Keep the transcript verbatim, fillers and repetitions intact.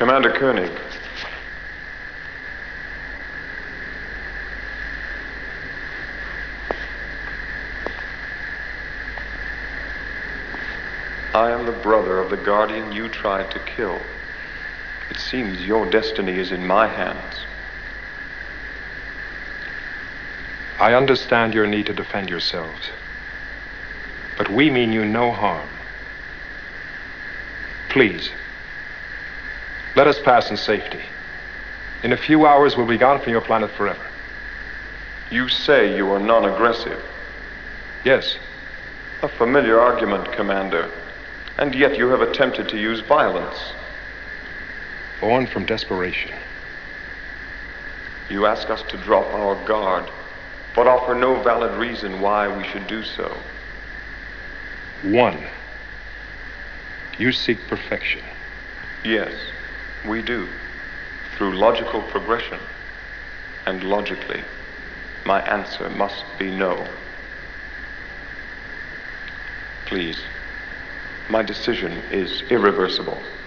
Commander Koenig. I am the brother of the Guardian you tried to kill. It seems your destiny is in my hands. I understand your need to defend yourselves, but we mean you no harm. Please, let us pass in safety. In a few hours, we'll be gone from your planet forever. You say you are non-aggressive. Yes. A familiar argument, Commander. And yet you have attempted to use violence. Born from desperation. You ask us to drop our guard, but offer no valid reason why we should do so. One, you seek perfection. Yes, we do. Through logical progression. And logically, my answer must be no. Please. My decision is irreversible.